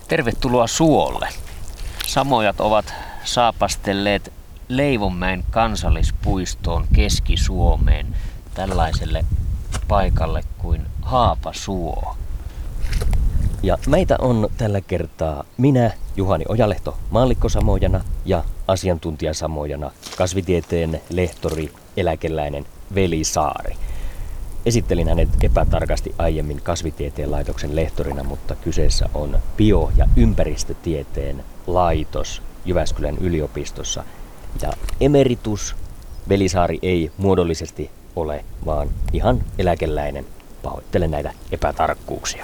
Tervetuloa suolle. Samojat ovat saapastelleet Leivonmäen kansallispuistoon Keski-Suomeen tällaiselle paikalle kuin Haapasuo. Ja meitä on tällä kertaa minä, Juhani Ojalehto, maallikkosamojana ja asiantuntijasamojana kasvitieteen lehtori, eläkeläinen Veli Saari. Esittelin hänet epätarkasti aiemmin kasvitieteen laitoksen lehtorina, mutta kyseessä on bio- ja ympäristötieteen laitos Jyväskylän yliopistossa. Ja emeritus Veli Saari ei muodollisesti ole, vaan ihan eläkeläinen. Pahoittelen näitä epätarkkuuksia.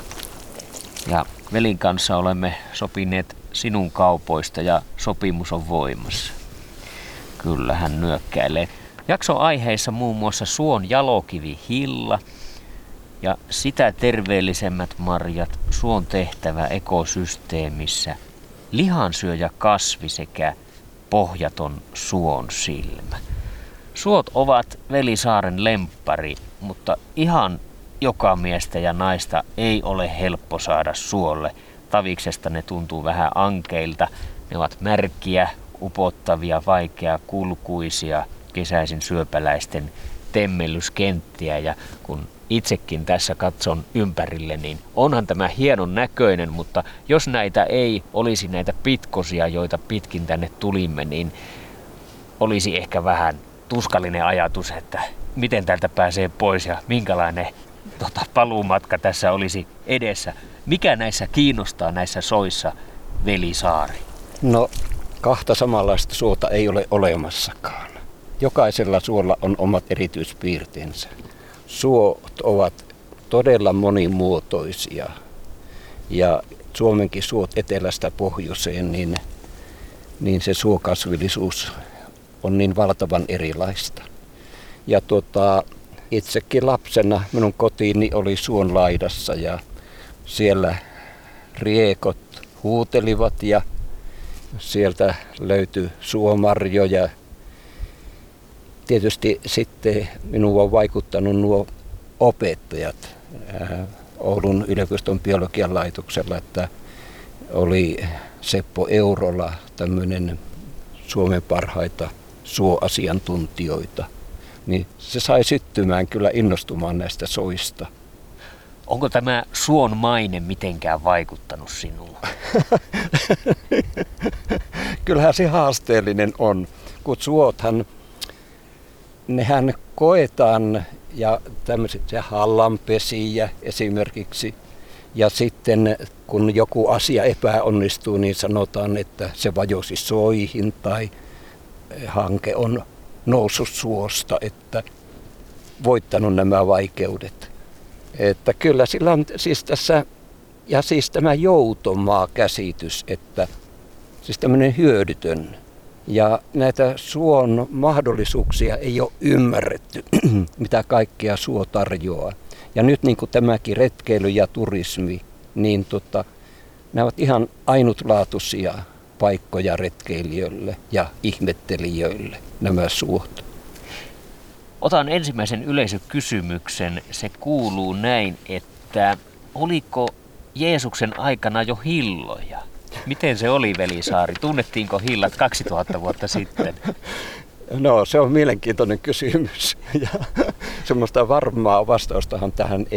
Ja Velin kanssa olemme sopineet sinun kaupoista ja sopimus on voimassa. Kyllä hän nyökkäilee. Jakson aiheissa muun muassa suon jalokivi hilla ja sitä terveellisemmät marjat, suon tehtävä ekosysteemissä, lihansyöjä kasvi sekä pohjaton suon silmä. Suot ovat Veli Saaren lemppari, mutta ihan joka miestä ja naista ei ole helppo saada suolle. Taviksesta ne tuntuu vähän ankeilta. Ne ovat märkiä, upottavia, vaikeakulkuisia, kesäisin syöpäläisten temmellyskenttiä. Ja kun itsekin tässä katson ympärille, niin onhan tämä hienon näköinen, mutta jos näitä ei olisi näitä pitkosia, joita pitkin tänne tulimme, niin olisi ehkä vähän tuskallinen ajatus, että miten täältä pääsee pois ja minkälainen paluumatka tässä olisi edessä. Mikä näissä kiinnostaa näissä soissa, Veli Saari? No, kahta samanlaista suota ei ole olemassakaan. Jokaisella suolla on omat erityispiirteensä. Suot ovat todella monimuotoisia ja Suomenkin suot etelästä pohjoiseen, niin se suokasvillisuus on niin valtavan erilaista. Ja itsekin lapsena minun kotiini oli suon laidassa ja siellä riekot huutelivat ja sieltä löytyi suomarjoja. Tietysti sitten minua on vaikuttanut nuo opettajat Oulun yliopiston biologian laitoksella, että oli Seppo Eurola, tämmöinen Suomen parhaita suoasiantuntijoita. Niin se sai syttymään kyllä innostumaan näistä soista. Onko tämä suon maine mitenkään vaikuttanut sinuun? Kyllähän se haasteellinen on, kun suothan, nehän koetaan ja tämmöiset hallanpesiä esimerkiksi. Ja sitten kun joku asia epäonnistuu, niin sanotaan, että se vajosi soihin tai hanke on noussut suosta, että voittanut nämä vaikeudet. Että kyllä sillä on siis tässä, ja siis tämä joutomaa-käsitys, että siis tämmöinen hyödytön. Ja näitä suon mahdollisuuksia ei ole ymmärretty, mitä kaikkea suo tarjoaa. Ja nyt niin kuin tämäkin retkeily ja turismi, niin nämä ovat ihan ainutlaatuisia paikkoja retkeilijöille ja ihmettelijöille, nämä suot. Otan ensimmäisen yleisökysymyksen. Se kuuluu näin, että oliko Jeesuksen aikana jo hilloja? Miten se oli, Veli Saari? Tunnettiinko hillat 2000 vuotta sitten? No, se on mielenkiintoinen kysymys. Ja semmoista varmaa vastaustahan tähän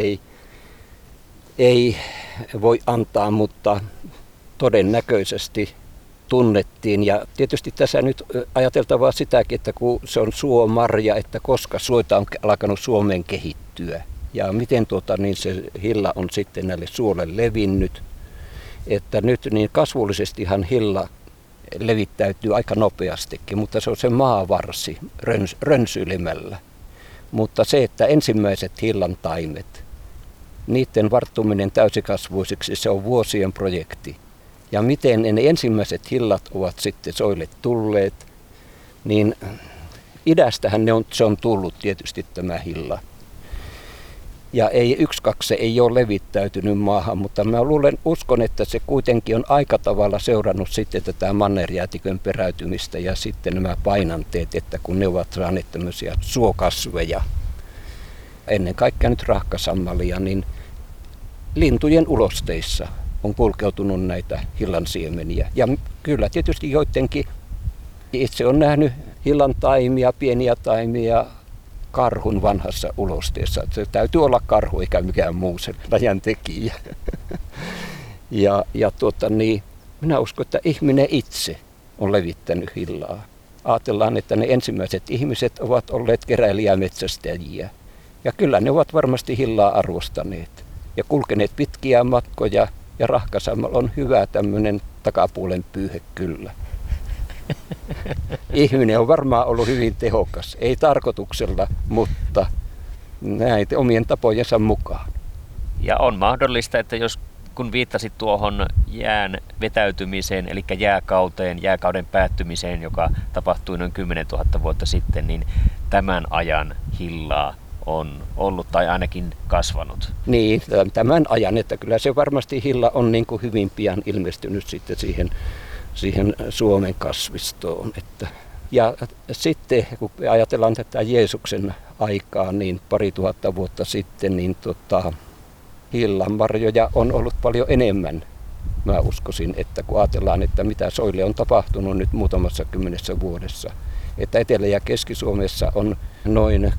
ei voi antaa, mutta todennäköisesti tunnettiin. Ja tietysti tässä nyt ajateltavaa sitäkin, että kun se on suomarja, että koska suota on alkanut Suomeen kehittyä. Ja miten niin se hilla on sitten näille suolle levinnyt. Että nyt niin kasvullisestihan hilla levittäytyy aika nopeastikin, mutta se on se maavarsi rönsyilemällä. Mutta se, että ensimmäiset hillan taimet, niiden varttuminen täysikasvuisiksi, se on vuosien projekti. Ja miten ne ensimmäiset hillat ovat sitten soille tulleet, niin idästähän se on tullut tietysti tämä hilla. Ja se ei ole levittäytynyt maahan, mutta mä uskon, että se kuitenkin on aika tavalla seurannut sitten tätä mannerjäätikön peräytymistä ja sitten nämä painanteet, että kun ne ovat saaneet tämmöisiä suokasveja, ennen kaikkea nyt rahkasammalia, niin lintujen ulosteissa on kulkeutunut näitä hillansiemeniä. Ja kyllä tietysti joidenkin, itse olen nähnyt hillan taimia, pieniä taimia karhun vanhassa ulosteessa. Se täytyy olla karhu eikä mikään muu sen lajin tekijä. Minä uskon, että ihminen itse on levittänyt hillaa. Ajatellaan, että ne ensimmäiset ihmiset ovat olleet keräilijämetsästäjiä. Ja kyllä ne ovat varmasti hillaa arvostaneet ja kulkeneet pitkiä matkoja. Ja Rahkasammalla on hyvä tämmöinen takapuolen pyyhe kyllä. Ihminen on varmaan ollut hyvin tehokas, ei tarkoituksella, mutta näitä omien tapojensa mukaan. Ja on mahdollista, että kun viittasit tuohon jään vetäytymiseen, eli jääkauden päättymiseen, joka tapahtui noin 10 000 vuotta sitten, niin tämän ajan hillaa on ollut tai ainakin kasvanut. Niin, tämän ajan, että kyllä se varmasti hilla on niin kuin hyvin pian ilmestynyt sitten siihen Suomen kasvistoon. Ja sitten kun ajatellaan tätä Jeesuksen aikaa, niin 2000 vuotta sitten, niin hillanmarjoja on ollut paljon enemmän. Mä uskoisin, että kun ajatellaan, että mitä soille on tapahtunut nyt muutamassa 10 vuodessa, että Etelä- ja Keski-Suomessa on noin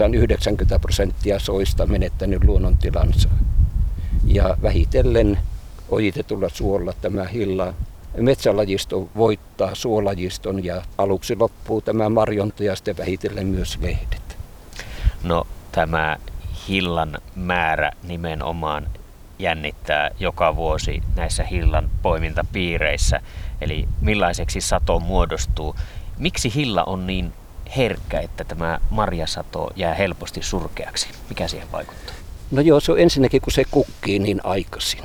80-90% soista menettänyt luonnontilansa. Ja vähitellen ojitetulla suolla tämä hilla metsälajisto voittaa suolajiston ja aluksi loppuu tämä marjonta ja sitten vähitellen myös lehdet. No tämä hillan määrä nimenomaan jännittää joka vuosi näissä hillan poimintapiireissä. Eli millaiseksi sato muodostuu. Miksi hilla on niin herkkä, että tämä marjasato jää helposti surkeaksi? Mikä siihen vaikuttaa? No joo, se on ensinnäkin, kun se kukkii niin aikaisin.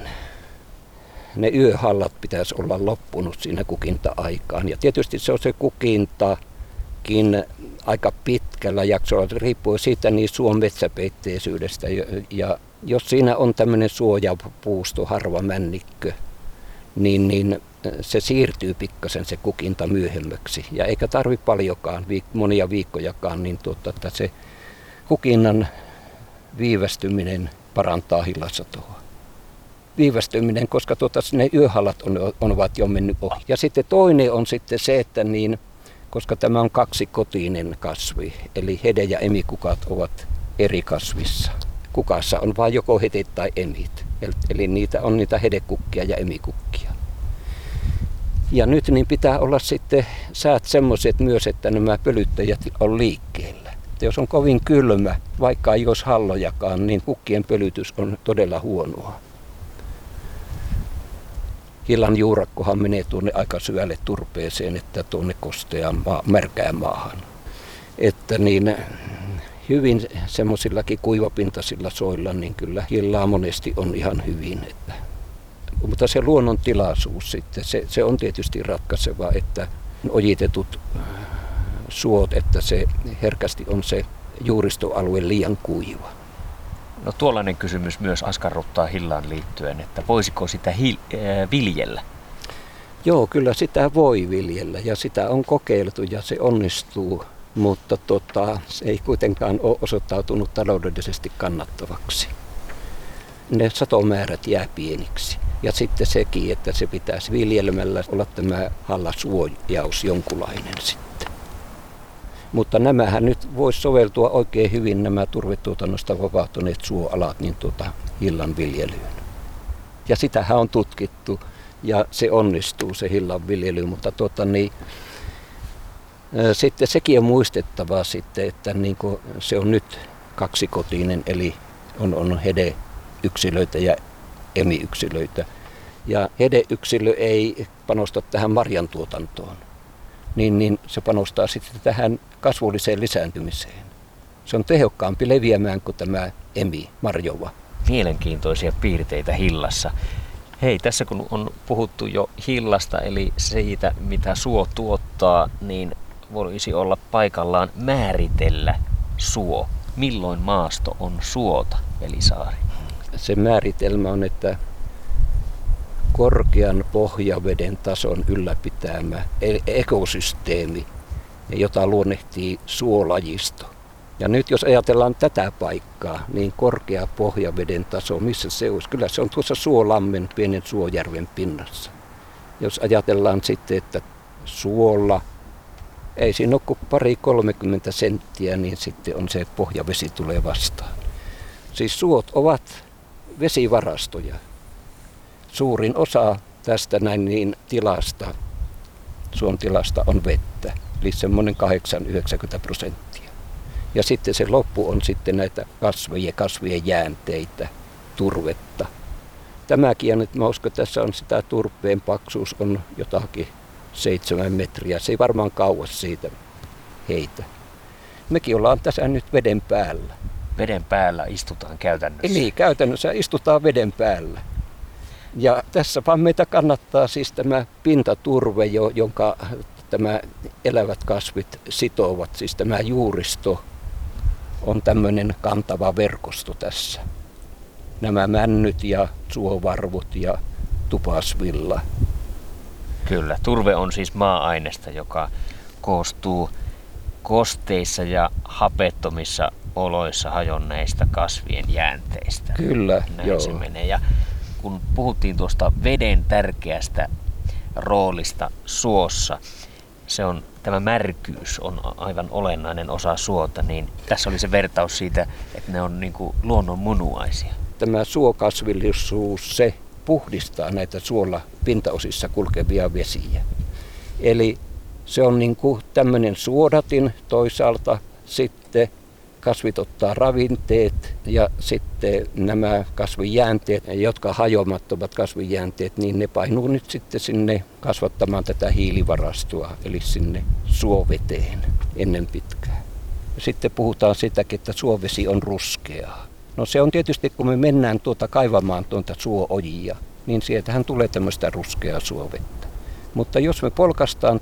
Ne yöhallat pitäisi olla loppunut siinä kukinta-aikaan. Ja tietysti se on se kukintakin aika pitkällä jaksolla, riippuu siitä niin suon metsäpeitteisyydestä. Ja jos siinä on tämmöinen suojapuusto, harva männikkö, niin se siirtyy pikkasen se kukinta myöhemmäksi. Ja eikä tarvitse paljonkaan, monia viikkojakaan, niin että se kukinnan viivästyminen parantaa hillasatoa. Viivästyminen, koska ne yöhallat ovat jo mennyt ohi. Ja sitten toinen on sitten se, että koska tämä on kaksikotinen kasvi, eli hede- ja emikukat ovat eri kasvissa. Kukassa on vain joko hedet tai emit, eli niitä on niitä hedekukkia ja emikukkia. Ja nyt niin pitää olla sitten säät semmoiset myös, että nämä pölyttäjät on liikkeellä. Että jos on kovin kylmä, vaikka ei olisi hallojakaan, niin kukkien pölytys on todella huonoa. Hillan juurakkohan menee tuonne aika syvälle turpeeseen, että tuonne kosteaan märkään maahan. Että niin hyvin semmoisillakin kuivapintaisilla soilla, niin kyllä hillaa monesti on ihan hyvin. Mutta se luonnontilaisuus sitten, se on tietysti ratkaiseva, että ojitetut suot, että se herkästi on se juuristoalue liian kuiva. No tuollainen kysymys myös askarruttaa hillaan liittyen, että voisiko sitä viljellä? Joo, kyllä sitä voi viljellä ja sitä on kokeiltu ja se onnistuu, mutta se ei kuitenkaan ole osoittautunut taloudellisesti kannattavaksi. Ne satomäärät jää pieniksi. Ja sitten sekin, että se pitäisi viljelmällä olla tämä hallasuojaus jonkunlainen sitten. Mutta nämähän nyt voisi soveltua oikein hyvin nämä turvetuotannosta vapautuneet suoalat niin hillan viljelyyn. Ja sitähän on tutkittu ja se onnistuu se hillan viljely, mutta sitten sekin on muistettava sitten, että se on nyt kaksikotinen, eli on hede-yksilöitä ja emi-yksilöitä. Ja hede-yksilö ei panosta tähän marjantuotantoon, niin se panostaa sitten tähän kasvulliseen lisääntymiseen. Se on tehokkaampi leviämään kuin tämä emi, marjova. Mielenkiintoisia piirteitä hillassa. Hei, tässä kun on puhuttu jo hillasta, eli siitä mitä suo tuottaa, niin voisi olla paikallaan määritellä suo. Milloin maasto on suota, Veli-Saari? Se määritelmä on, että korkean pohjaveden tason ylläpitämä ekosysteemi, jota luonnehtii suolajisto. Ja nyt jos ajatellaan tätä paikkaa, niin korkea pohjaveden taso, missä se olisi? Kyllä se on tuossa Suolammen, pienen Suojärven pinnassa. Jos ajatellaan sitten, että suolla ei siinä ole kuin 20-30 senttiä, niin sitten on se, että pohjavesi tulee vastaan. Siis suot ovat vesivarastoja. Suurin osa tästä näin niin tilasta, suon tilasta on vettä, eli semmoinen 8-90%. Ja sitten se loppu on sitten näitä kasvien jäänteitä, turvetta. Tämäkin, nyt mä uskon, että tässä on sitä turpeen paksuus on jotakin 7 metriä. Se ei varmaan kauas siitä heitä. Mekin ollaan tässä nyt veden päällä. Veden päällä istutaan käytännössä. Eli käytännössä istutaan veden päällä. Ja tässä vaan meitä kannattaa siis tämä pintaturve, jonka tämä elävät kasvit sitovat, siis tämä juuristo on tämmöinen kantava verkosto tässä. Nämä männyt ja suovarvut ja tupasvilla. Kyllä, turve on siis maa-ainesta, joka koostuu kosteissa ja hapettomissa oloissa hajonneista kasvien jäänteistä. Kyllä, näin joo. se menee. Ja kun puhuttiin tuosta veden tärkeästä roolista suossa, tämä märkyys on aivan olennainen osa suota, niin tässä oli se vertaus siitä, että ne on niin kuin luonnon munuaisia. Tämä suokasvillisuus, se puhdistaa näitä suolla pintaosissa kulkevia vesiä. Eli se on niin kuin tämmöinen suodatin toisaalta, sitten kasvit ottaa ravinteet ja sitten nämä kasvijäänteet, jotka hajoamattomat kasvijäänteet, niin ne painuu nyt sitten sinne kasvattamaan tätä hiilivarastoa, eli sinne suoveteen ennen pitkää. Sitten puhutaan sitäkin, että suovesi on ruskeaa. No se on tietysti, kun me mennään kaivamaan tuota suoojia, niin sieltähän tulee tämmöistä ruskeaa suovettä. Mutta jos me polkastaan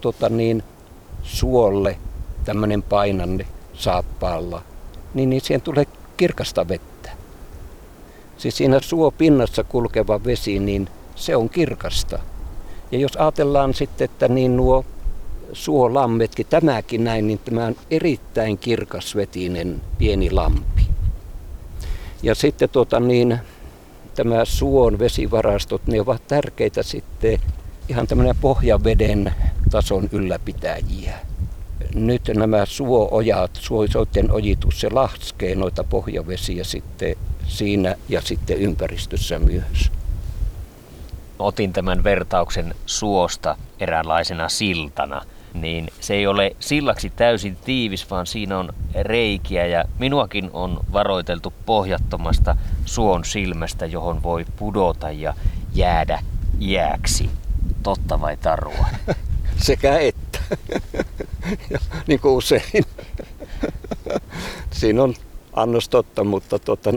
suolle tämmöinen painanne saappaalla, niin siihen tulee kirkasta vettä. Siis siinä suopinnassa kulkeva vesi, niin se on kirkasta. Ja jos ajatellaan sitten, että niin nuo suolammetkin, tämäkin näin, niin tämä on erittäin kirkasvetinen pieni lampi. Ja sitten tämä suon vesivarastot, ne ovat tärkeitä sitten ihan tämmöinen pohjaveden tason ylläpitäjiä. Nyt nämä suoojat, suoisoiden ojitus, se laskee noita pohjavesiä sitten siinä ja sitten ympäristössä myös. Otin tämän vertauksen suosta eräänlaisena siltana, niin se ei ole sillaksi täysin tiivis, vaan siinä on reikiä ja minuakin on varoiteltu pohjattomasta suon silmästä, johon voi pudota ja jäädä iäksi. Totta vai tarua? Sekä että. Niin kuin usein. Siinä on annos totta, mutta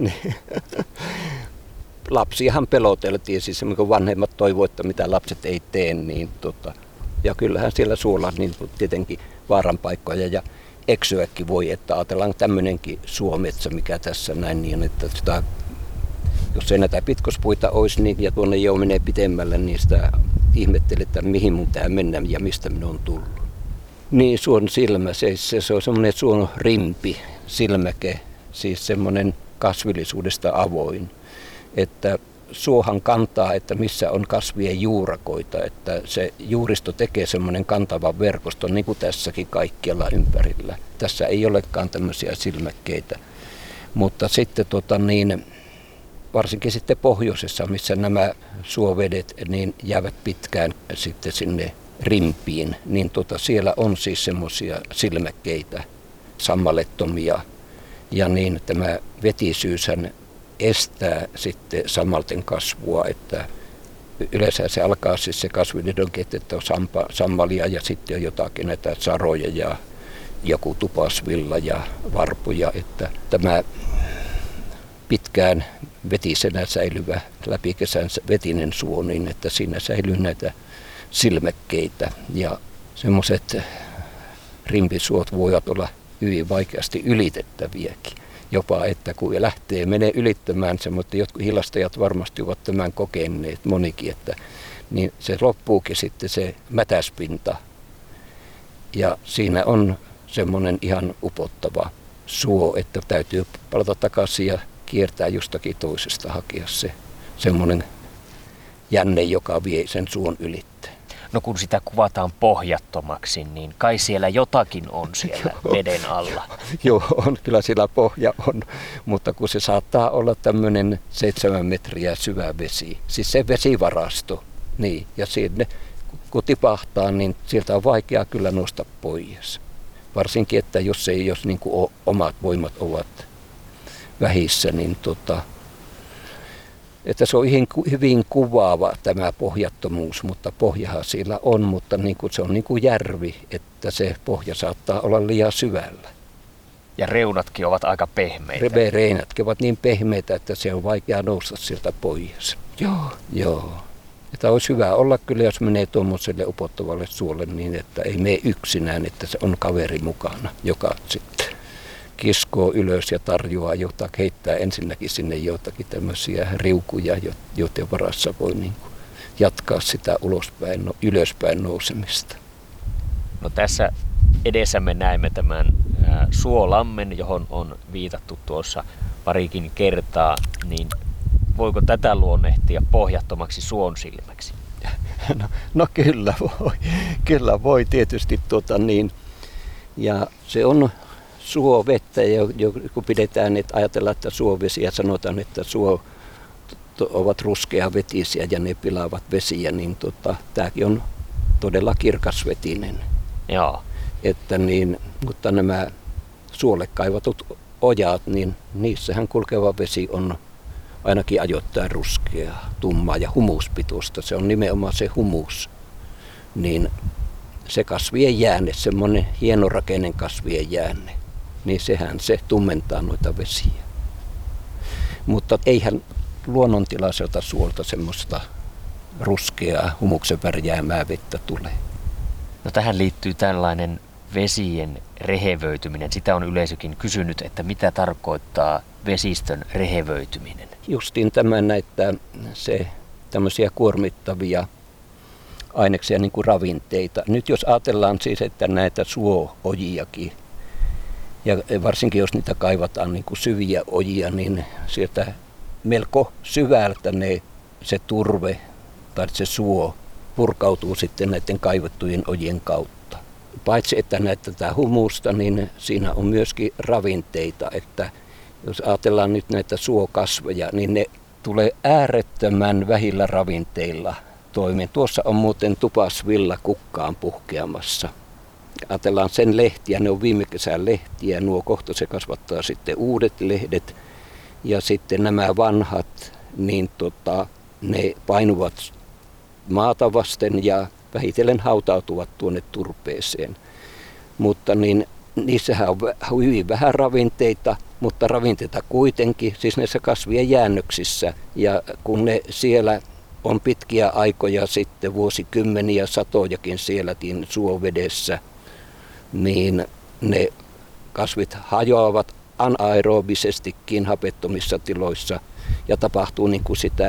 lapsiahan peloteltiin, siis kun vanhemmat toivoivat, että mitä lapset ei tee, niin ja kyllähän siellä suolla niin tietenkin vaaranpaikkoja ja eksyäkin voi, että ajatellaan tämmöinenkin suometsä, mikä tässä näin niin, että sitä, jos ei näitä pitkospuita olisi niin, ja tuonne jo menee pitemmälle, niin sitä ihmettelee, että mihin mun tää mennä ja mistä minä on tullut. Niin suon silmä, se on semmoinen suon rimpi, silmäke, siis semmoinen kasvillisuudesta avoin, että suohan kantaa, että missä on kasvien juurakoita, että se juuristo tekee semmoinen kantavan verkoston, niin kuin tässäkin kaikkialla ympärillä. Tässä ei olekaan tämmöisiä silmäkkeitä, mutta sitten varsinkin sitten pohjoisessa, missä nämä suovedet niin jäävät pitkään sitten sinne rimpiin, niin siellä on siis semmoisia silmäkkeitä, sammalettomia, ja niin tämä vetisyyshän estää sitten sammalten kasvua, että yleensä se alkaa siis se kasvinidonkin, että on sammalia ja sitten on jotakin näitä saroja ja joku tupasvilla ja varpuja, että tämä pitkään vetisenä säilyvä läpi kesän vetinen suo, niin että siinä säilyy näitä silmäkkeitä ja semmoiset rimpisuot voivat olla hyvin vaikeasti ylitettäviäkin. Jopa, että kun menee ylittämään se, mutta jotkut hilastajat varmasti ovat tämän kokeneet monikin, että niin se loppuukin sitten se mätäspinta. Ja siinä on semmoinen ihan upottava suo, että täytyy palata takaisin ja kiertää jostakin toisesta hakea se semmoinen jänne, joka vie sen suon ylitte. No kun sitä kuvataan pohjattomaksi, niin kai siellä jotakin on siellä veden alla. Joo, on, kyllä sillä pohja on, mutta kun se saattaa olla tämmöinen 7 metriä syvä vesi, siis se vesivarasto, niin, ja sinne kun tipahtaa, niin sieltä on vaikea kyllä nostaa pois. Varsinkin, että jos niin kuin omat voimat ovat vähissä, niin että se on hyvin kuvaava tämä pohjattomuus, mutta pohjahan siellä on, mutta niin kuin se on niin kuin järvi, että se pohja saattaa olla liian syvällä. Ja reunatkin ovat aika pehmeitä. Reinätkin ovat niin pehmeitä, että se on vaikea nousta sieltä pois. Joo. Että olisi hyvä olla kyllä, jos menee tuommoiselle upottavalle suolle niin, että ei mene yksinään, että se on kaveri mukana, joka sitten kiskoo ylös ja tarjoaa jotakin, heittää ensinnäkin sinne jotakin tämmöisiä riukuja, joiden varassa voi niin kuin jatkaa sitä ylöspäin nousemista. No tässä edessämme näemme tämän Suolammen, johon on viitattu tuossa parikin kertaa, niin voiko tätä luonnehtia pohjattomaksi suonsilmäksi? No kyllä voi tietysti ja se on suovettä, kun pidetään, että ajatellaan, että suovesiä sanotaan, että ovat ruskeavetisiä ja ne pilaavat vesiä, niin tämäkin on todella kirkasvetinen. Joo. Että mutta nämä suolle kaivatut ojat, niin niissähän kulkeva vesi on ainakin ajoittain ruskeaa, tummaa ja humuspitoista. Se on nimenomaan se humus. Niin se kasvien jäänne, semmoinen hienorakeinen kasvien jäänne, niin sehän se tummentaa noita vesiä. Mutta eihän luonnontilaiselta suolta semmoista ruskeaa humuksen värjäämää vettä tule. No tähän liittyy tällainen vesien rehevöityminen. Sitä on yleisökin kysynyt, että mitä tarkoittaa vesistön rehevöityminen. Justiin tämä näyttää se tämmöisiä kuormittavia aineksia niin kuin ravinteita. Nyt jos ajatellaan siis, että näitä suo-ojiakin, ja varsinkin jos niitä kaivataan niin kuin syviä ojia, niin sieltä melko syvältä se turve tai se suo purkautuu sitten näiden kaivettujen ojien kautta. Paitsi että näyttää humusta, niin siinä on myöskin ravinteita, että jos ajatellaan nyt näitä suokasveja, niin ne tulee äärettömän vähillä ravinteilla toimeen. Tuossa on muuten tupasvilla kukkaan puhkeamassa. Ajatellaan sen lehtiä, ne on viime kesän lehtiä, kohta se kasvattaa sitten uudet lehdet. Ja sitten nämä vanhat, niin ne painuvat maata vasten ja vähitellen hautautuvat tuonne turpeeseen. Mutta niissähän on hyvin vähän ravinteita, mutta ravinteita kuitenkin, siis näissä kasvien jäännöksissä. Ja kun ne siellä on pitkiä aikoja sitten, vuosikymmeniä, satojakin sielläkin suovedessä, niin ne kasvit hajoavat anaerobisestikin hapettomissa tiloissa ja tapahtuu niin kuin sitä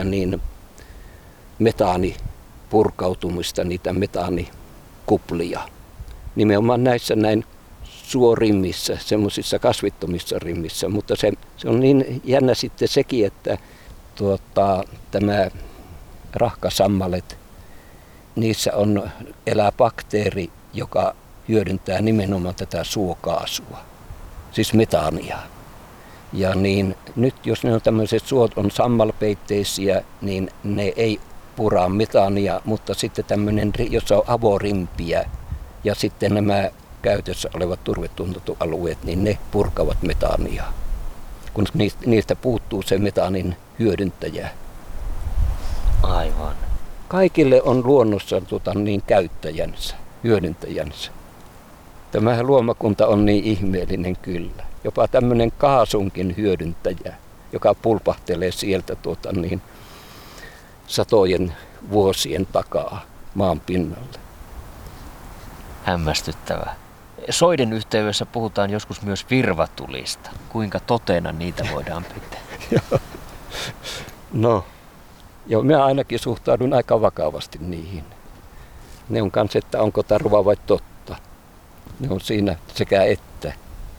metaanipurkautumista, niitä metaanikuplia. Nimenomaan näissä näin suorimmissä, semmoisissa kasvittomissa rimmissä, mutta se on niin jännä sitten sekin, että tämä rahkasammalet, niissä elää bakteeri, joka hyödyntää nimenomaan tätä suokaasua, siis metaania. Ja nyt jos ne on tämmöiset suot on sammalpeitteisiä, niin ne ei puraa metaania, mutta sitten tämmöinen, jossa on avorimpiä ja sitten nämä käytössä olevat turvetuotantoalueet, niin ne purkavat metaania, kun niistä puuttuu se metaanin hyödyntäjä. Aivan. Kaikille on luonnossa käyttäjänsä, hyödyntäjänsä. Tämä luomakunta on niin ihmeellinen kyllä. Jopa tämmöinen kaasunkin hyödyntäjä, joka pulpahtelee sieltä satojen vuosien takaa maan pinnalle. Hämmästyttävää. Soiden yhteydessä puhutaan joskus myös virvatulista. Kuinka totena niitä voidaan pitää? No, minä ainakin suhtaudun aika vakavasti niihin. Ne on kanssa, että onko tarua vai totta. Ne on siinä sekä että.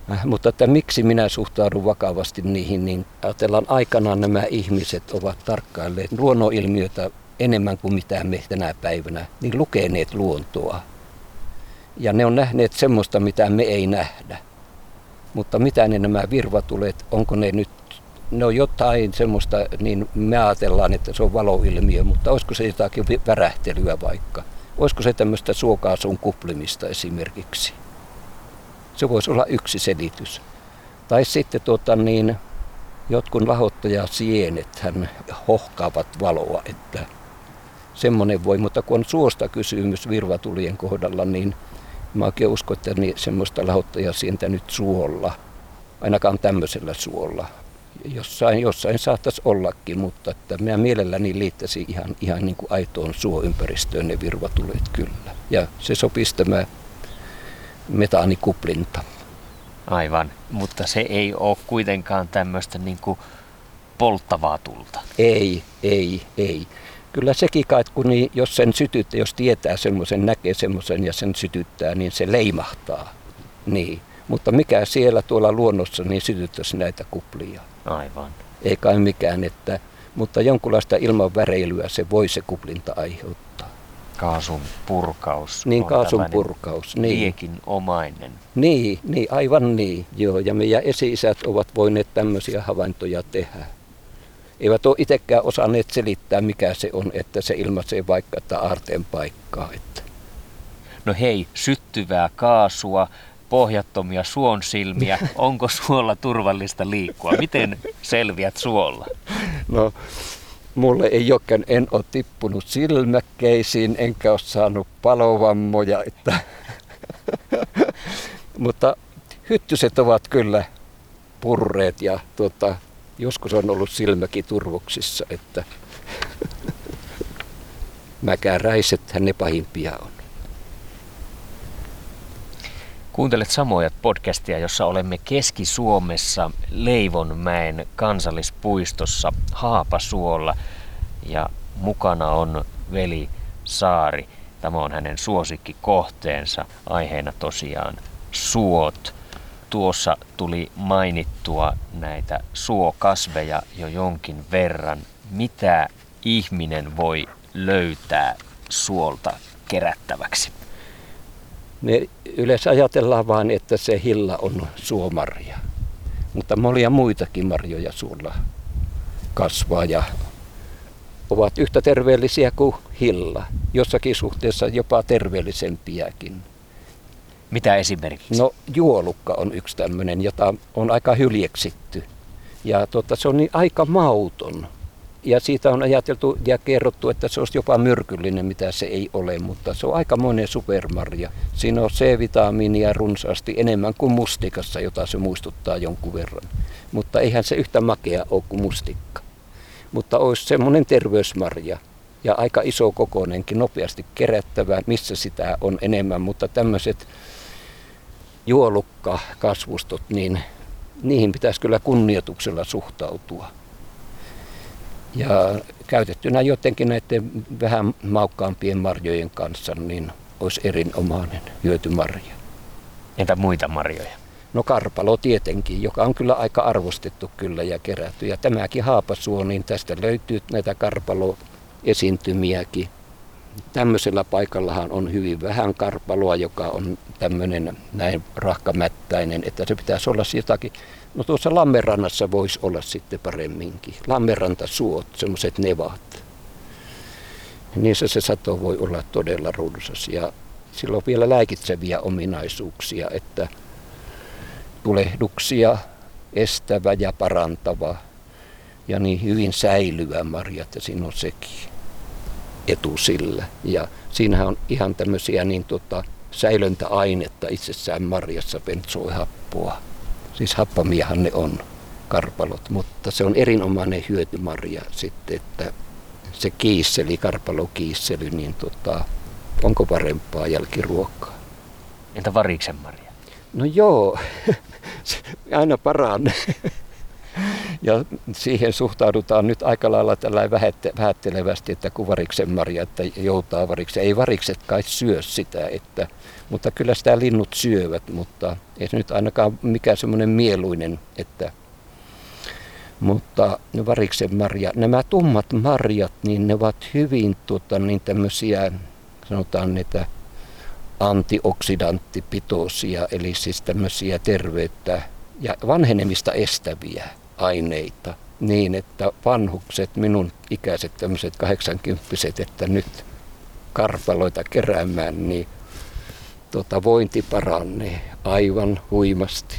Mutta että miksi minä suhtaudun vakavasti niihin, niin ajatellaan aikanaan nämä ihmiset ovat tarkkailleet luonnonilmiöitä enemmän kuin mitä me tänä päivänä, niin lukeneet luontoa. Ja ne on nähneet semmoista, mitä me ei nähdä. Mutta mitä ne nämä virvatulet, onko ne nyt, ne on jotain semmoista, niin me ajatellaan, että se on valoilmiö, mutta olisiko se jotakin värähtelyä vaikka? Olisiko se tämmöistä suokaasun kuplimista esimerkiksi? Se voisi olla yksi selitys. Tai sitten jotkut lahottajasienet hän hohkaavat valoa, että semmoinen voi, mutta kun on suosta kysymys virvatulien kohdalla, niin mä oikein uskon, että niin semmoista lahottajasientä nyt suolla, ainakaan tämmöisellä suolla. Jossain saattaisi ollakin, mutta että minä mielelläni liittäisin ihan niin kuin aitoon suoympäristöön ne virvatulet kyllä. Ja se sopisi tämä metaanikuplinta. Aivan, mutta se ei ole kuitenkaan tämmöistä niin kuin polttavaa tulta. Ei. Kyllä sekin kai, kun jos sen sytyttää, jos tietää semmoisen, näkee semmoisen ja sen sytyttää, niin se leimahtaa. Niin. Mutta mikä siellä tuolla luonnossa niin sytyttäisi näitä kuplia? Aivan. Ei kai mikään, mutta jonkunlaista ilmanväreilyä se voi se kuplinta aiheuttaa. Kaasun purkaus. Niin, on kaasun purkaus. Niin. Liekinomainen. Niin, aivan niin. Joo, ja meidän esi-isät ovat voineet tämmöisiä havaintoja tehdä. Eivät ole itsekään osanneet selittää, mikä se on, että se ilmaisee vaikka että aarteen paikkaa. Että. No hei, syttyvää kaasua, pohjattomia suonsilmiä. Onko suolla turvallista liikkua? Miten selviät suolla? No, mulle ei jokään, en ole tippunut silmäkkeisiin, enkä ole saanut palovammoja. Että mutta hyttyset ovat kyllä purreet ja joskus on ollut silmäkin turvoksissa, että mäkäräisethän ne pahimpia on. Kuuntelet Samojat podcastia, jossa olemme Keski-Suomessa Leivonmäen kansallispuistossa Haapasuolla ja mukana on veli Saari. Tämä on hänen suosikkikohteensa, aiheena tosiaan suot. Tuossa tuli mainittua näitä suokasveja jo jonkin verran. Mitä ihminen voi löytää suolta kerättäväksi? Me yleensä ajatellaan vain, että se hilla on suomarja, mutta monia muitakin marjoja suolla kasvaa ja ovat yhtä terveellisiä kuin hilla, jossakin suhteessa jopa terveellisempiäkin. Mitä esimerkiksi? No juolukka on yksi tämmöinen, jota on aika hyljeksitty ja se on niin aika mauton. Ja siitä on ajateltu ja kerrottu, että se olisi jopa myrkyllinen, mitä se ei ole, mutta se on aikamoinen supermarja. Siinä on C-vitamiinia runsaasti enemmän kuin mustikassa, jota se muistuttaa jonkun verran. Mutta eihän se yhtä makea ole kuin mustikka. Mutta olisi semmoinen terveysmarja ja aika iso kokoinenkin, nopeasti kerättävä, missä sitä on enemmän. Mutta tämmöiset juolukkakasvustot, niin niihin pitäisi kyllä kunnioituksella suhtautua. Ja käytettynä jotenkin näiden vähän maukkaampien marjojen kanssa, niin olisi erinomainen hyötymarja. Entä muita marjoja? No karpalo tietenkin, joka on kyllä aika arvostettu kyllä ja kerätty. Ja tämäkin Haapasuo, niin tästä löytyy näitä karpaloesiintymiäkin. Tämmöisellä paikallahan on hyvin vähän karpaloa, joka on tämmöinen näin rahkamättäinen, että se pitäisi olla jotakin. No tuossa Lammenrannassa voisi olla sitten paremminkin. Lammenrantasuot, semmoiset nevat. Niissä se sato voi olla todella runsas ja sillä on vielä lääkitseviä ominaisuuksia, että tulehduksia estävä ja parantava ja niin hyvin säilyvä marja, että siinä on sekin etu sillä. Ja siinähän on ihan tämmöisiä säilöntäainetta itsessään marjassa, benzoehappoa. Siis happamiahan ne on, karpalot, mutta se on erinomainen hyötymarja sitten, että se kiisseli, karpalokiissely, niin onko parempaa jälkiruokaa? Entä variksenmarja? No joo, aina paranee. Ja siihen suhtaudutaan nyt aika lailla tällä vähättelevästi, että kun variksen marja, että joutaa variksen. Ei varikset kai syö sitä, mutta kyllä sitä linnut syövät, mutta ei se nyt ainakaan mikään semmoinen mieluinen, mutta variksen marja, nämä tummat marjat, niin ne ovat hyvin niin tämmöisiä, sanotaan niitä antioksidanttipitoisia, eli siis tämmöisiä terveyttä ja vanhenemista estäviä aineita, niin että vanhukset, minun ikäiset tämmöiset 80-vuotiaat, että nyt karpaloita keräämään, niin vointi paranee aivan huimasti.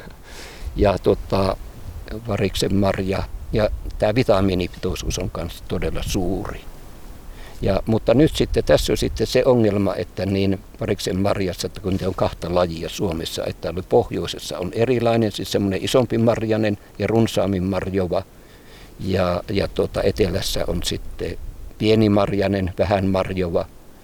Ja variksen marja ja tämä vitamiinipitoisuus on myös todella suuri. Mutta nyt sitten tässä on sitten se ongelma, että niin variksen marjassa, että kun on kahta lajia Suomessa, että pohjoisessa on erilainen, siis semmoinen isompi marjanen ja runsaammin marjova, ja etelässä on sitten pieni marjanen, vähän marjova,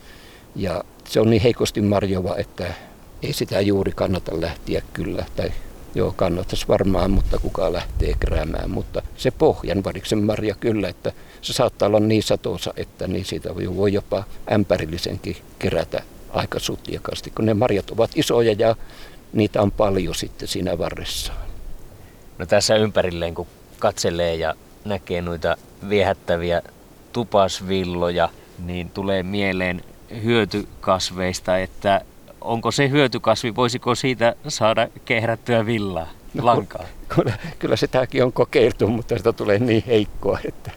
ja se on niin heikosti marjova, että ei sitä juuri kannata lähteä kyllä, tai joo, kannattaisi varmaan, mutta kuka lähtee keräämään. Mutta se pohjan variksen marja kyllä, että se saattaa olla niin satosa, että niin siitä voi jopa ämpärillisenkin kerätä aika sutjakasti, kun ne marjat ovat isoja ja niitä on paljon sitten siinä varressaan. No tässä ympärilleen kun katselee ja näkee noita viehättäviä tupasvilloja, niin tulee mieleen hyötykasveista, että onko se hyötykasvi, voisiko siitä saada kehrättyä villaa, lankaa? Kyllä sitäkin on kokeiltu, mutta sitä tulee niin heikkoa, että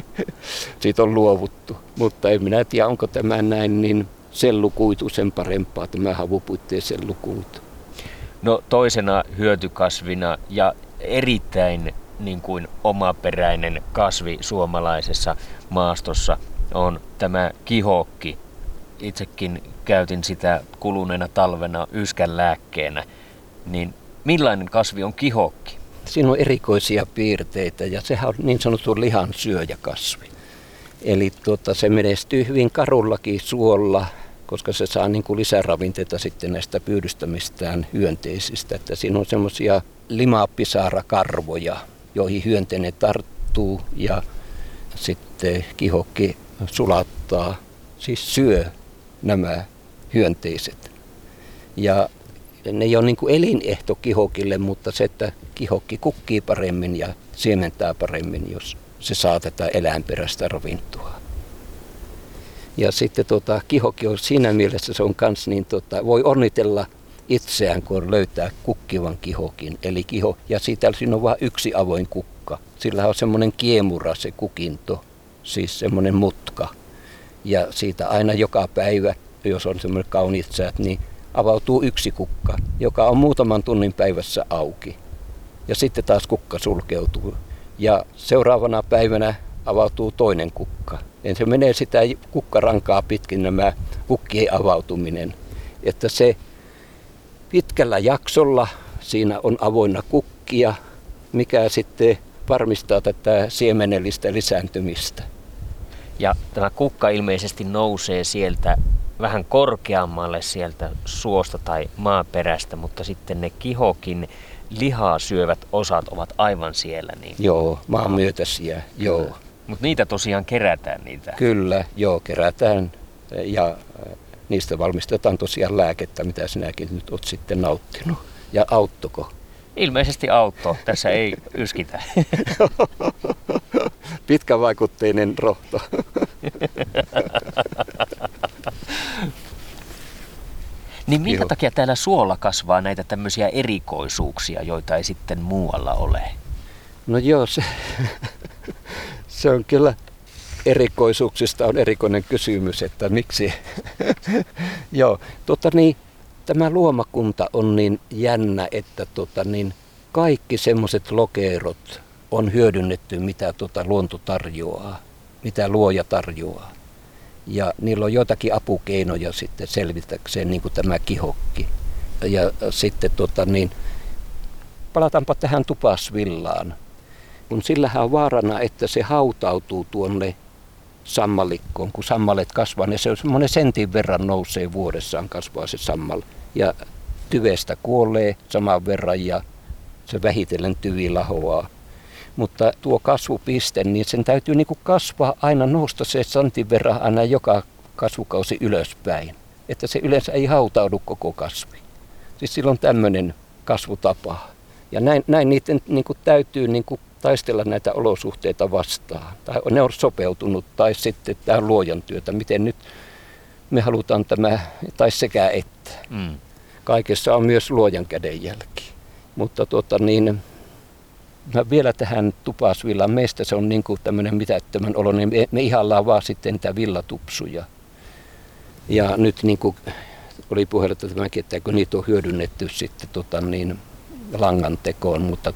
siitä on luovuttu. Mutta en minä tiedä, onko tämä näin niin sellukuitu sen parempaa, tämä havupuitteen sellukuitu. No toisena hyötykasvina ja erittäin niin kuin omaperäinen kasvi suomalaisessa maastossa on tämä kihokki. Itsekin käytin sitä kuluneena talvena yskän lääkkeenä. Niin millainen kasvi on kihokki? Siinä on erikoisia piirteitä ja sehän on niin sanottu lihansyöjäkasvi. Eli se menestyy hyvin karullakin suolla, koska se saa niin kuin lisäravinteita sitten näistä pyydystämistään hyönteisistä. Että siinä on semmoisia limapisarakarvoja, joihin hyönteinen tarttuu ja sitten kihokki sulattaa, siis syö nämä hyönteiset. Ja ne ei ole niin kuin elinehto kihokille, mutta se, että kihokki kukkii paremmin ja siementää paremmin, jos se saa tätä eläinperäistä ravintoa. Ja sitten kihokki on siinä mielessä, se on kans niin voi onnitella itseään, kun löytää kukkivan kihokin. Eli ja siinä on vain yksi avoin kukka. Sillä on semmoinen kiemura se kukinto, siis semmoinen mutka. Ja siitä aina joka päivä, jos on semmoinen kauniit säät, niin avautuu yksi kukka, joka on muutaman tunnin päivässä auki. Ja sitten taas kukka sulkeutuu. Ja seuraavana päivänä avautuu toinen kukka. Ja se menee sitä kukkarankaa pitkin nämä kukkien avautuminen. Että se pitkällä jaksolla siinä on avoinna kukkia, mikä sitten varmistaa tätä siemenellistä lisääntymistä. Ja tämä kukka ilmeisesti nousee sieltä vähän korkeammalle sieltä suosta tai maaperästä, mutta sitten ne kihokin lihaa syövät osat ovat aivan siellä. Niin. Joo, maan myötäisiä, joo. Mutta niitä tosiaan kerätään niitä? Kyllä, joo, kerätään ja niistä valmistetaan tosiaan lääkettä, mitä sinäkin nyt olet sitten nauttinut. Ja auttoiko? Ilmeisesti auttoi, tässä ei yskitä. Pitkävaikutteinen rohto. Niin minkä takia täällä suolla kasvaa näitä tämmöisiä erikoisuuksia, joita ei sitten muualla ole? No joo, se on kyllä erikoisuuksista on erikoinen kysymys, että miksi. Joo, tämä luomakunta on niin jännä, että kaikki semmoiset lokerot on hyödynnetty, mitä luonto tarjoaa, mitä luoja tarjoaa. Ja niillä on joitakin apukeinoja sitten selvitäkseen, niin kuin tämä kihokki. Ja sitten palataanpa tähän tupasvillaan. Kun sillähän on vaarana, että se hautautuu tuonne sammalikkoon, kun sammalet kasvaa, niin se on semmoinen sentin verran nousee vuodessaan kasvaa se sammal. Ja tyvestä kuolee saman verran ja se vähitellen tyvi lahoaa. Mutta tuo kasvupiste, niin sen täytyy niin kuin kasvaa aina, nousta se santin verran aina joka kasvukausi ylöspäin. Että se yleensä ei hautaudu koko kasvi. Siis sillä on tämmöinen kasvutapa. Ja näin niiden niin kuin täytyy niin kuin taistella näitä olosuhteita vastaan. Tai ne on sopeutunut, tai sitten tämä on luojan työtä. Miten nyt me halutaan tämä, tai sekä että. Kaikessa on myös luojan kädenjälki. Mutta mä vielä tähän tupasvillaan. Meistä se on niin kuin tämmöinen mitättömän olo, niin me ihaillaan vaan sitten niitä villatupsuja. Ja nyt niin kuin oli puheella tämäkin, että kun niitä on hyödynnetty sitten langan tekoon, mutta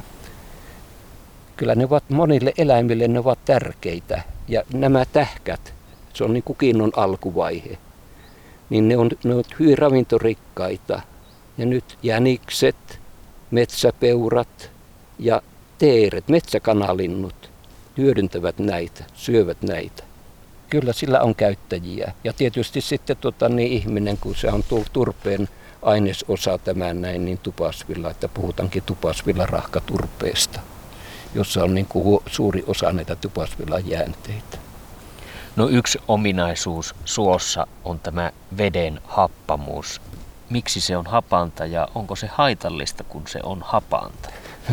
kyllä ne ovat monille eläimille ne ovat tärkeitä. Ja nämä tähkät, se on niin kuin kinnon alkuvaihe, niin ne on hyvin ravintorikkaita. Ja nyt jänikset, metsäpeurat ja teeret, metsäkanalinnut hyödyntävät näitä, syövät näitä. Kyllä sillä on käyttäjiä. Ja tietysti sitten ihminen, kun se on turpeen ainesosa tämän näin, niin tupasvilla, että puhutaankin tupasvillarahkaturpeesta, jossa on niin kuin suuri osa näitä tupasvillan jäänteitä. No yksi ominaisuus suossa on tämä veden happamuus. Miksi se on hapanta ja onko se haitallista, kun se on hapanta?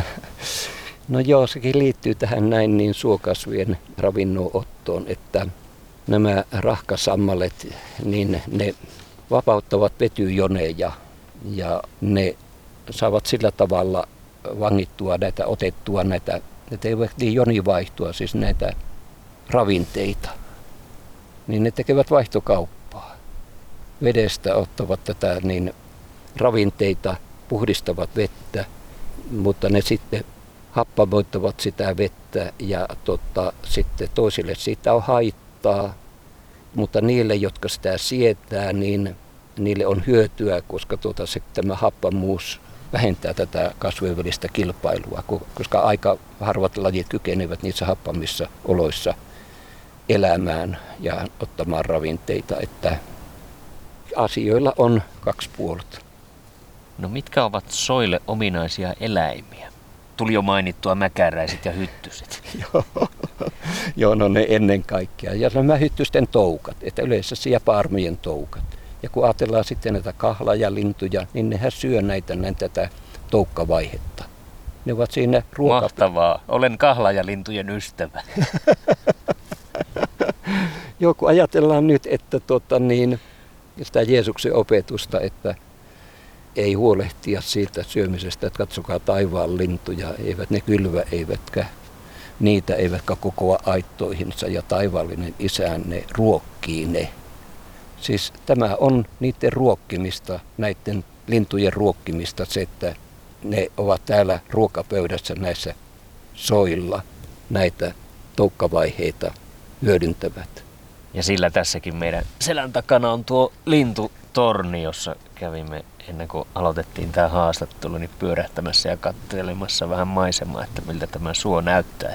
No joo, sekin liittyy tähän näin niin suokasvien ravinnonottoon, että nämä rahkasammalet, niin ne vapauttavat vetyjoneja ja ne saavat sillä tavalla vangittua otettua näitä jonivaihtoa, siis näitä ravinteita. Niin ne tekevät vaihtokauppaa. Vedestä ottavat tätä niin ravinteita, puhdistavat vettä, mutta ne sitten happamoittavat sitä vettä ja sitten toisille siitä on haittaa, mutta niille, jotka sitä sietää, niin niille on hyötyä, koska tämä happamuus vähentää tätä kasvien välistä kilpailua, koska aika harvat lajit kykenevät niissä happamissa oloissa elämään ja ottamaan ravinteita, että asioilla on kaksi puolta. No mitkä ovat soille ominaisia eläimiä? Tuli jo mainittua mäkäräiset ja hyttyset. Joo, no ne ennen kaikkea. Ja nämä hyttysten toukat, että yleensä siellä paarmien toukat. Ja kun ajatellaan sitten näitä kahlajalintuja, niin nehän syö tätä toukkavaihetta. Ne ovat siinä Mahtavaa. Olen kahlajalintujen ystävä. Joo, kun ajatellaan nyt, että sitä Jeesuksen opetusta, että ei huolehtia siitä syömisestä, että katsokaa taivaan lintuja, eivät ne kylvä, eivätkä niitä, eivätkä kokoa aittoihinsa, ja taivaallinen Isä ne ruokkii ne. Siis tämä on niiden ruokkimista, näiden lintujen ruokkimista, se, että ne ovat täällä ruokapöydässä näissä soilla, näitä toukkavaiheita hyödyntävät. Ja sillä tässäkin meidän selän takana on tuo lintutorni, jossa kävimme ennen kuin aloitettiin tämä haastattelu, niin pyörähtämässä ja katselemassa vähän maisemaa, että miltä tämä suo näyttää.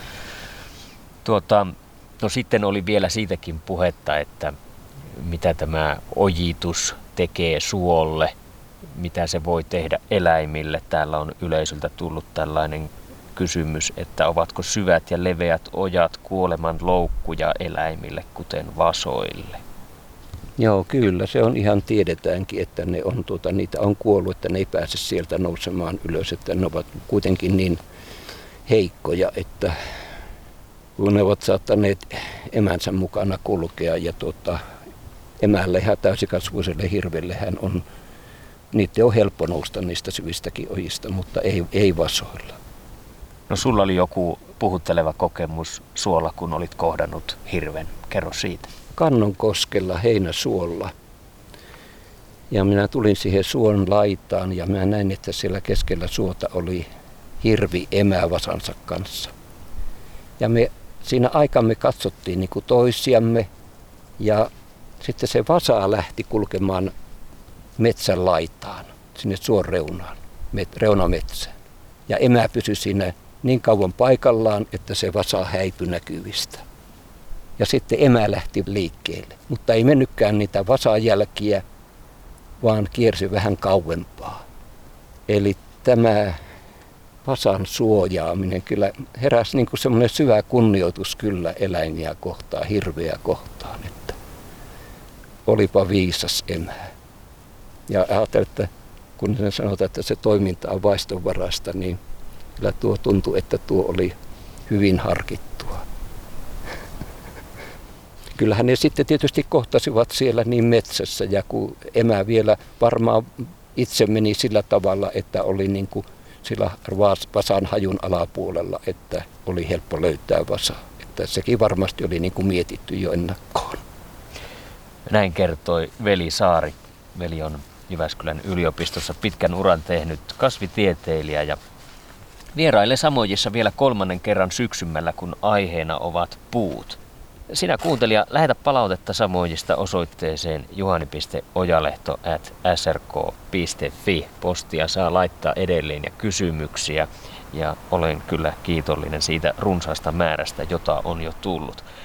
No sitten oli vielä siitäkin puhetta, että mitä tämä ojitus tekee suolle, mitä se voi tehdä eläimille. Täällä on yleisöltä tullut tällainen kysymys, että ovatko syvät ja leveät ojat kuoleman loukkuja eläimille, kuten vasoille? Joo, kyllä. Se on ihan tiedetäänkin, että ne on, niitä on kuollut, että ne ei pääse sieltä nousemaan ylös, että ne ovat kuitenkin niin heikkoja, että kun ne ovat saattaneet emänsä mukana kulkea ja emälle ja täysikasvuiselle hirvellehän on, niitä on helppo nousta niistä syvistäkin ojista, mutta ei vasoilla. No sulla oli joku puhutteleva kokemus suolla, kun olit kohdannut hirven. Kerro siitä. Kannonkoskella heinäsuolla. Ja minä tulin siihen suon laitaan ja mä näin, että siellä keskellä suota oli hirvi emää vasansa kanssa. Ja me siinä aikamme katsottiin niin kuin toisiamme ja sitten se vasa lähti kulkemaan metsän laitaan, sinne suon reunaan, reunametsään. Ja emä pysyi siinä niin kauan paikallaan, että se vasa häipyi näkyvistä. Ja sitten emä lähti liikkeelle, mutta ei mennytkään niitä vasajälkiä, vaan kiersi vähän kauempaa. Eli tämä vasan suojaaminen kyllä heräsi niin kuin semmoinen syvä kunnioitus kyllä eläimiä kohtaan, hirveä kohtaan, että olipa viisas emä. Ja ajattelin, että kun sanotaan, että se toiminta on vaistonvarasta, niin kyllä tuo tuntui, että tuo oli hyvin harkittua. Kyllähän ne sitten tietysti kohtasivat siellä niin metsässä, ja kun emä vielä varmaan itse meni sillä tavalla, että oli niin kuin sillä vasan hajun alapuolella, että oli helppo löytää vasa. Että sekin varmasti oli niin kuin mietitty jo ennakkoon. Näin kertoi Veli Saari. Veli on Jyväskylän yliopistossa pitkän uran tehnyt kasvitieteilijä ja vierailee Samojissa vielä 3. kerran syksymällä, kun aiheena ovat puut. Sinä kuuntelija, lähetä palautetta Samojista osoitteeseen juhani.ojalehto@srk.fi. Postia saa laittaa edelleen ja kysymyksiä, ja olen kyllä kiitollinen siitä runsaasta määrästä, jota on jo tullut.